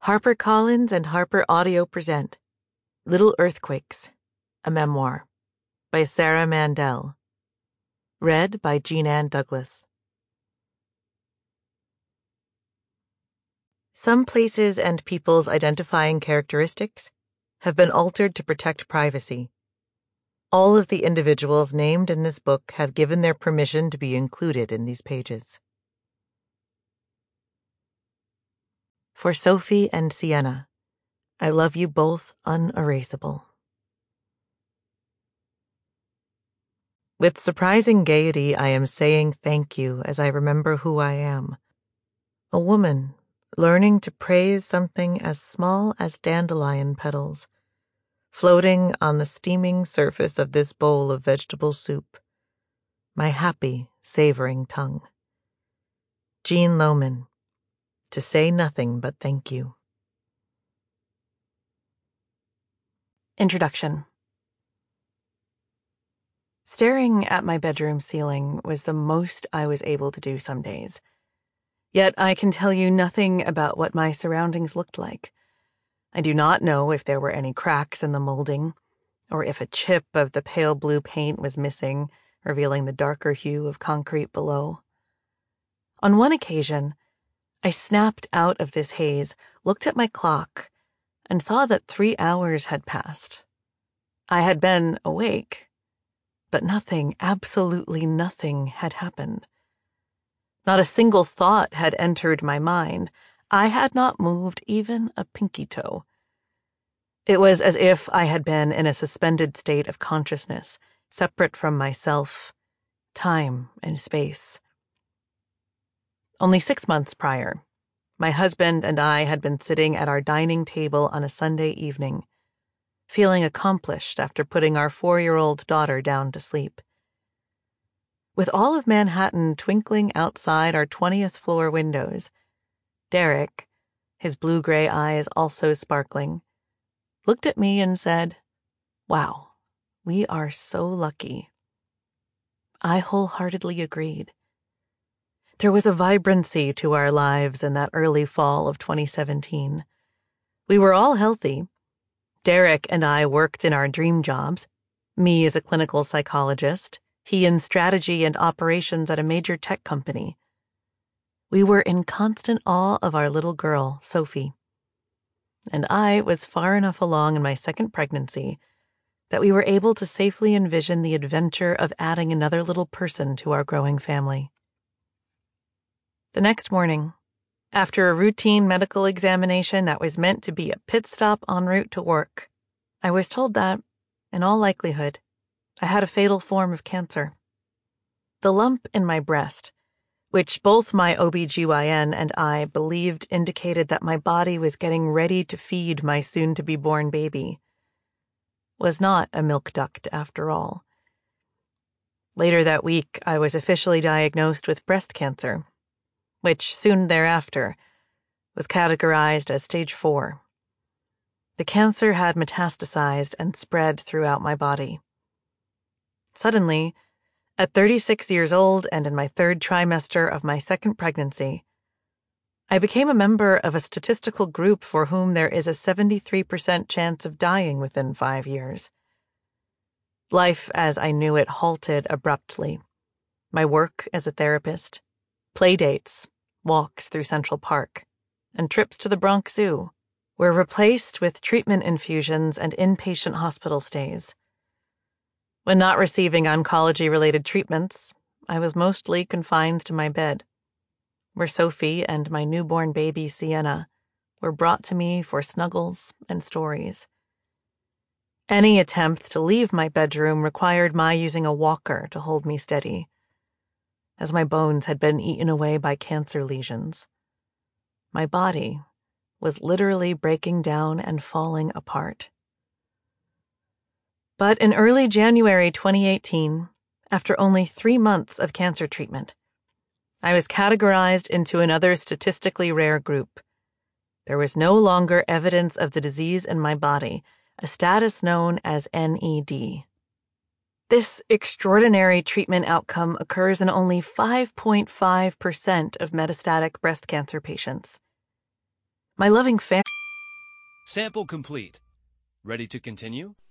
HarperCollins and Harper Audio present Little Earthquakes, a Memoir by Sarah Mandel. Read by Jean Ann Douglas. Some places and people's identifying characteristics have been altered to protect privacy. All of the individuals named in this book have given their permission to be included in these pages. For Sophie and Sienna, I love you both unerasable. With surprising gaiety, I am saying thank you as I remember who I am. A woman learning to praise something as small as dandelion petals, floating on the steaming surface of this bowl of vegetable soup. My happy, savoring tongue. Jean Lohman, to say nothing but thank you. Introduction. Staring at my bedroom ceiling was the most I was able to do some days. Yet I can tell you nothing about what my surroundings looked like. I do not know if there were any cracks in the molding, or if a chip of the pale blue paint was missing, revealing the darker hue of concrete below. On one occasion, I snapped out of this haze, looked at my clock, and saw that 3 hours had passed. I had been awake, but nothing, absolutely nothing had happened. Not a single thought had entered my mind. I had not moved even a pinky toe. It was as if I had been in a suspended state of consciousness, separate from myself, time and space. Only 6 months prior, my husband and I had been sitting at our dining table on a Sunday evening, feeling accomplished after putting our 4-year-old daughter down to sleep. With all of Manhattan twinkling outside our 20th floor windows, Derek, his blue-gray eyes also sparkling, looked at me and said, "Wow, we are so lucky." I wholeheartedly agreed. There was a vibrancy to our lives in that early fall of 2017. We were all healthy. Derek and I worked in our dream jobs, me as a clinical psychologist, he in strategy and operations at a major tech company. We were in constant awe of our little girl, Sophie. And I was far enough along in my second pregnancy that we were able to safely envision the adventure of adding another little person to our growing family. The next morning, after a routine medical examination that was meant to be a pit stop en route to work, I was told that, in all likelihood, I had a fatal form of cancer. The lump in my breast, which both my OB-GYN and I believed indicated that my body was getting ready to feed my soon-to-be-born baby, was not a milk duct after all. Later that week, I was officially diagnosed with breast cancer, which soon thereafter was categorized as stage 4. The cancer had metastasized and spread throughout my body. Suddenly, at 36 years old and in my 3rd trimester of my second pregnancy, I became a member of a statistical group for whom there is a 73% chance of dying within 5 years. Life as I knew it halted abruptly. My work as a therapist, play dates, walks through Central Park, and trips to the Bronx Zoo were replaced with treatment infusions and inpatient hospital stays. When not receiving oncology-related treatments, I was mostly confined to my bed, where Sophie and my newborn baby Sienna were brought to me for snuggles and stories. Any attempt to leave my bedroom required my using a walker to hold me steady, as my bones had been eaten away by cancer lesions. My body was literally breaking down and falling apart. But in early January 2018, after only 3 months of cancer treatment, I was categorized into another statistically rare group. There was no longer evidence of the disease in my body, a status known as NED. This extraordinary treatment outcome occurs in only 5.5% of metastatic breast cancer patients. My loving family Sample complete. Ready to continue?